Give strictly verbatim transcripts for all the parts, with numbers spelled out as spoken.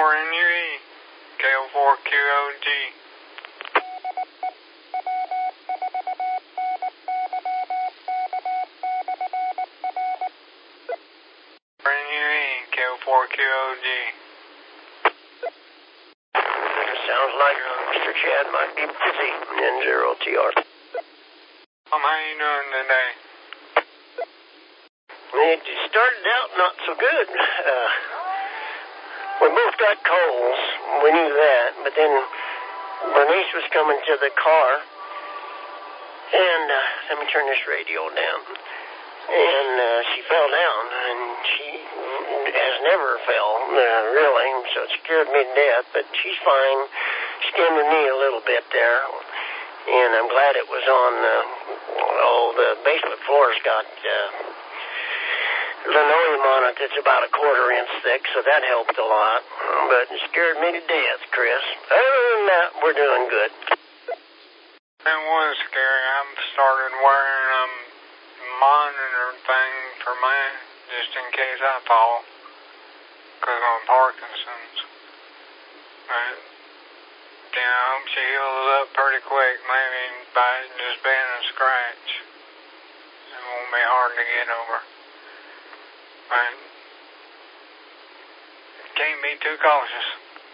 four N U E, K O four Q O G. N U E, K O four Q O G. Sounds like Mister Chad might be busy. N zero T R. Um, how you doing today? It started out not so good. Uh, we both got colds. We knew that. But then Bernice was coming to the car. And uh, let me turn this radio down. And uh, she fell down. And she has never fell, uh, really. So it scared me to death. But she's fine. Skinned her knee a little bit there. And I'm glad it was on, uh, oh, the basement floor's got uh, linoleum on it that's about a quarter inch thick, so that helped a lot. But it scared me to death, Chris. Other than that, we're doing good. It was scary. I've started wearing a monitor thing for me, just in case I fall, because I'm Parkinson's. But, yeah, I hope she heals up pretty quick, maybe by just being a scratch. It won't be hard to get over. But can't be too cautious.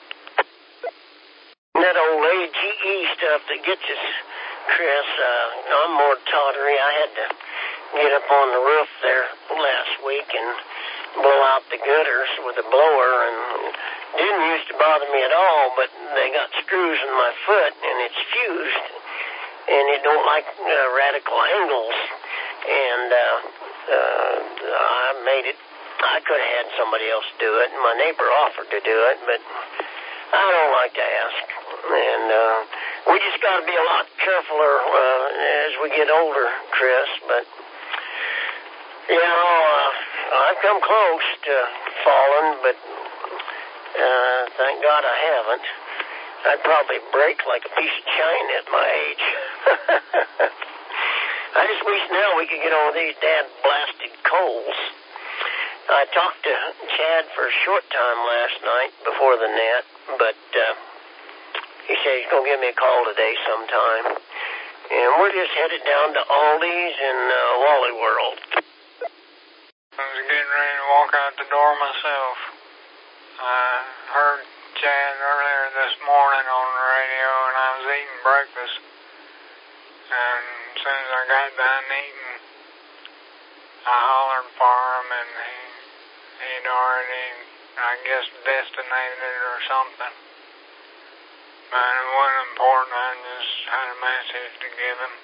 That old A G E stuff that gets us, Chris, uh, I'm more tottery. I had to get up on the roof there last week and blow out the gutters with a blower, and didn't used to bother me at all, but they got screws in my foot, and it's fused, and it don't like uh, radical angles, and uh, uh, I made it. I could have had somebody else do it, and my neighbor offered to do it, but I don't like to ask, and uh, we just got to be a lot carefuler uh, as we get older, Chris, but, you know, uh, I've come close to falling, but uh, thank God I haven't. I'd probably break like a piece of china at my age. I just wish now we could get over these dad-blasted colds. I talked to Chad for a short time last night before the net, but uh, he said he's going to give me a call today sometime. And we're just headed down to Aldi's and uh, Wally World. I was getting ready to walk out the door myself. I heard Chad earlier this morning on the radio, and I was eating breakfast. And as soon as I got done eating, I hollered for him, and he, he'd already, I guess, destinated or something. But it wasn't important. I just had a message to give him.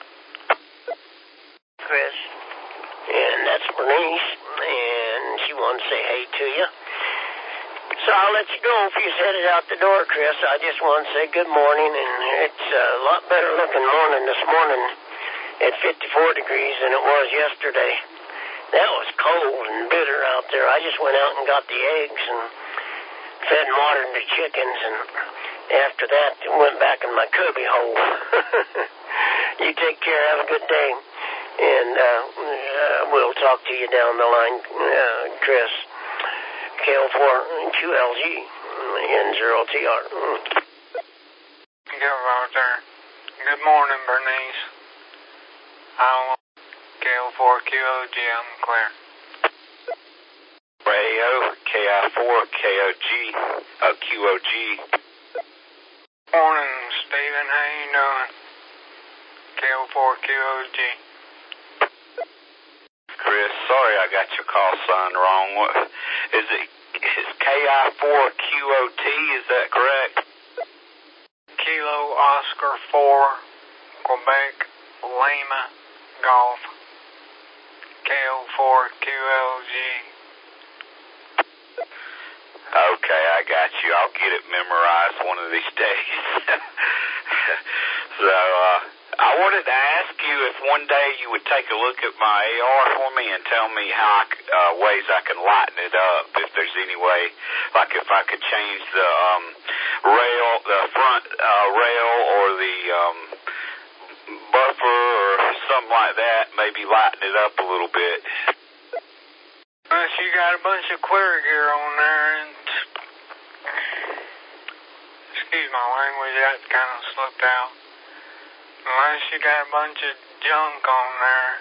Chris, and that's Bernice, and she wanted to say hey to you. So I'll let you go if you're headed out the door, Chris. I just want to say good morning, and it's a lot better looking morning this morning at fifty-four degrees than it was yesterday. That was cold and bitter out there. I just went out and got the eggs and fed and watered the chickens, and after that, went back in my cubby hole. You take care. Have a good day. And uh, uh, we'll talk to you down the line, uh, Chris. K O four Q L G, N zero T R. Go out there. Good morning, Bernice. I'll K O four Q O G, I'm clear. Radio, K I four K O G, uh, Q O G. Morning, Stephen. How you doing? K O four Q O G. Chris, sorry I got your call sign wrong. What, is it is K I four Q O T, is that correct? Kilo Oscar four, Quebec, Lima, Golf. K O four Q L G. Okay, I got you. I'll get it memorized one of these days. So, uh, I wanted to ask you if one day you would take a look at my A R for me and tell me how I, uh, ways I can lighten it up, if there's any way, like if I could change the um, rail, the front uh, rail or the um, buffer or something like that, maybe lighten it up a little bit. Well, you got a bunch of clear gear on there, and my language, that kind of slipped out. Unless you got a bunch of junk on there.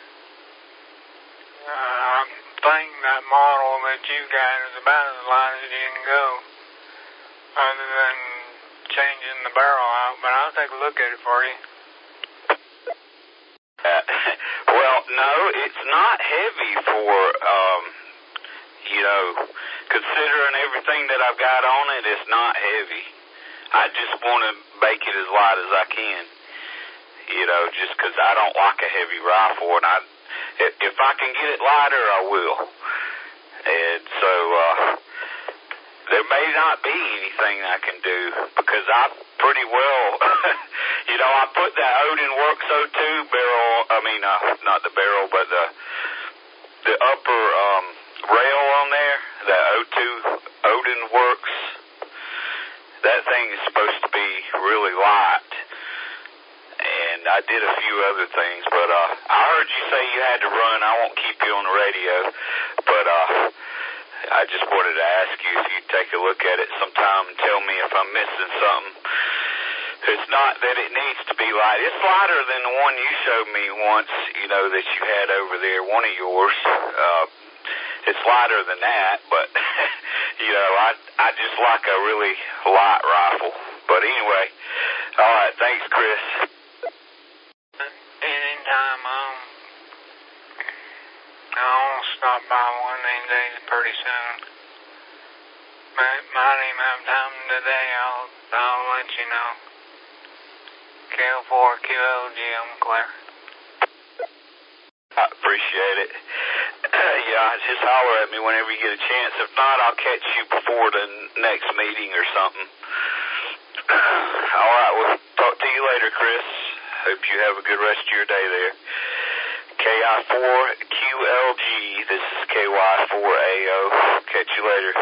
Uh, I think that model that you got is about as light as you can go. Other than changing the barrel out, but I'll take a look at it for you. Uh, well, no, it's not heavy for, um, you know, considering everything that I've got on it, it's not heavy. I just want to make it as light as I can, you know, just because I don't like a heavy rifle, and I, if, if I can get it lighter, I will. And so, uh, there may not be anything I can do, because I pretty well, you know, I put that Odin Works O two barrel, I mean, uh, not the barrel, but the the upper um, rail on there, that O two Odin Works, that thing is supposed to be really light. And I did a few other things, but uh, I heard you say you had to run. I won't keep you on the radio, but uh, I just wanted to ask you if you'd take a look at it sometime and tell me if I'm missing something. It's not that it needs to be light. It's lighter than the one you showed me once, you know, that you had over there, one of yours. Uh, it's lighter than that, but, you know, I I just like a really light rifle. But anyway, all right, thanks, Chris. Anytime, um, I'll stop by one of these days pretty soon. Might, might even have time today. I'll, I'll let you know. K L four Q L G, I'm clear. I appreciate it. Yeah, just holler at me whenever you get a chance. If not, I'll catch you before the next meeting or something. All right, we'll talk to you later, Chris. Hope you have a good rest of your day there. K I four Q L G, this is K Y four A O. Catch you later.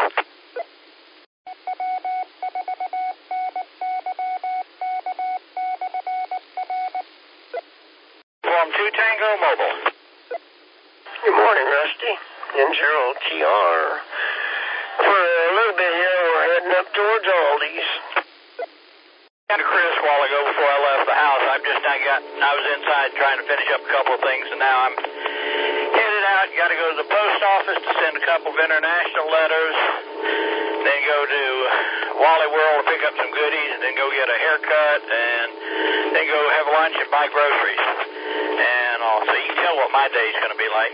Form two Tango Mobile. Good morning, Rusty. N zero T R. For a little bit here, we're heading up towards Aldi's. To Chris a while ago before I left the house. I'm just, I got, I was inside trying to finish up a couple of things, and now I'm headed out. Got to go to the post office to send a couple of international letters, then go to Wally World to pick up some goodies, and then go get a haircut, and then go have lunch and buy groceries. And uh, so you can tell what my day's going to be like.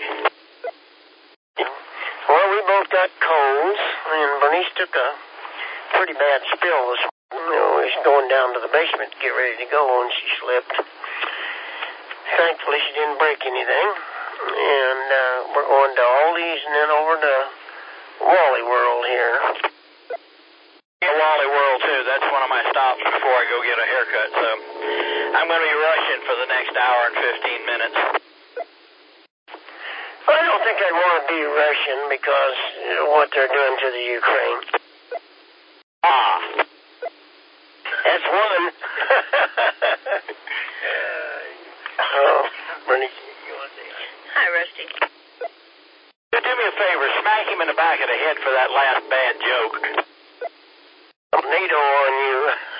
Well, we both got colds, and Bernice took a pretty bad spill this morning. You know, she's going down to the basement to get ready to go, and she slipped. Thankfully, she didn't break anything. And uh, we're going to Aldi's and then over to Wally World here. Wally World, too. That's one of my stops before I go get a haircut. So I'm going to be rushing for the next hour and fifteen minutes. I don't think I'd want to be rushing because of what they're doing to the Ukraine. Ah. That's one. Oh, Bernie, you want to say hi? Hi, Rusty. Do me a favor, smack him in the back of the head for that last bad joke. NATO on you.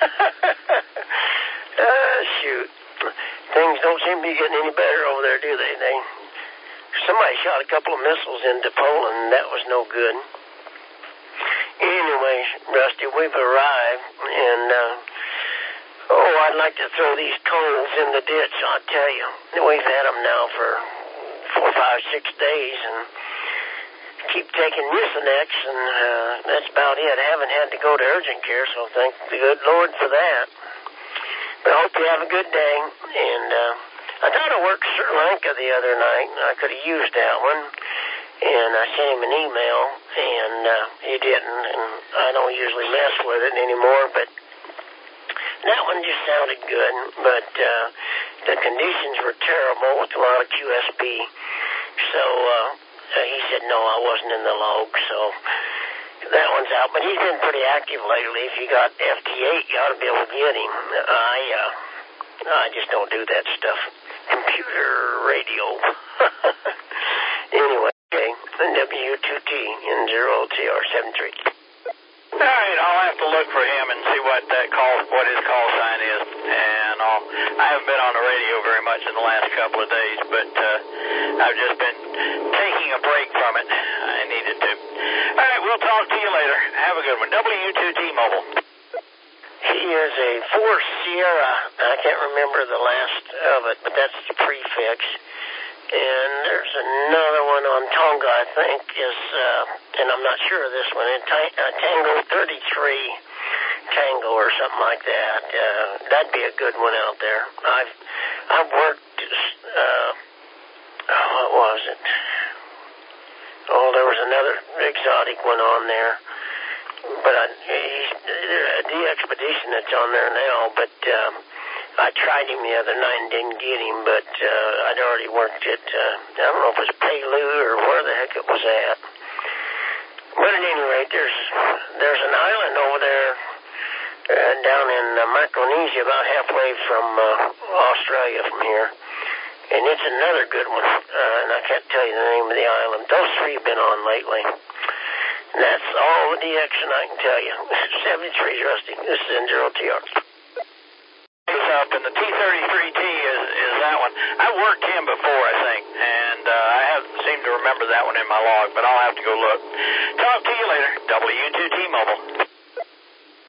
uh, shoot. Things don't seem to be getting any better over there, do they? They somebody shot a couple of missiles into Poland, and that was no good. Anyway, Rusty, we've arrived, and, uh, oh, I'd like to throw these coals in the ditch, I'll tell you. We've had them now for four, five, six days, and keep taking Mucinex, and uh, that's about it. I haven't had to go to urgent care, so thank the good Lord for that. But I hope you have a good day, and uh, I thought I worked Sri Lanka the other night, and I could have used that one. And I sent him an email, and uh, he didn't, and I don't usually mess with it anymore, but that one just sounded good. But uh, the conditions were terrible with a lot of Q S P, so uh, he said, no, I wasn't in the log, so that one's out. But he's been pretty active lately. If you got F T eight, you ought to be able to get him. I, uh, I just don't do that stuff. Computer radio. Anyway. Okay, W two T N zero T R seven three. All right, I'll have to look for him and see what that call, what his call sign is, and I'll, I haven't been on the radio very much in the last couple of days, but uh, I've just been taking a break from it. I needed to. All right, we'll talk to you later. Have a good one. W two T-Mobile. He is a four Sierra. I can't remember the last of it, but that's the prefix. And there's another one on Tonga, I think, is, uh, and I'm not sure of this one, uh, Tango thirty-three Tango or something like that. Uh, that'd be a good one out there. I've, I've worked, uh, oh, what was it? Oh, there was another exotic one on there. But I, he's, the expedition that's on there now, but, um, I tried him the other night and didn't get him, but uh, I'd already worked it. Uh, I don't know if it was Pelu or where the heck it was at. But at any rate, there's there's an island over there uh, down in uh, Micronesia, about halfway from uh, Australia from here. And it's another good one, uh, and I can't tell you the name of the island. Those three have been on lately. And that's all the D X and I can tell you. seventy-three Rusty. This is N zero T R. Up, and the T thirty-three T is, is that one. I worked him before, I think, and uh, I have seem to remember that one in my log, but I'll have to go look. Talk to you later. W two T-Mobile.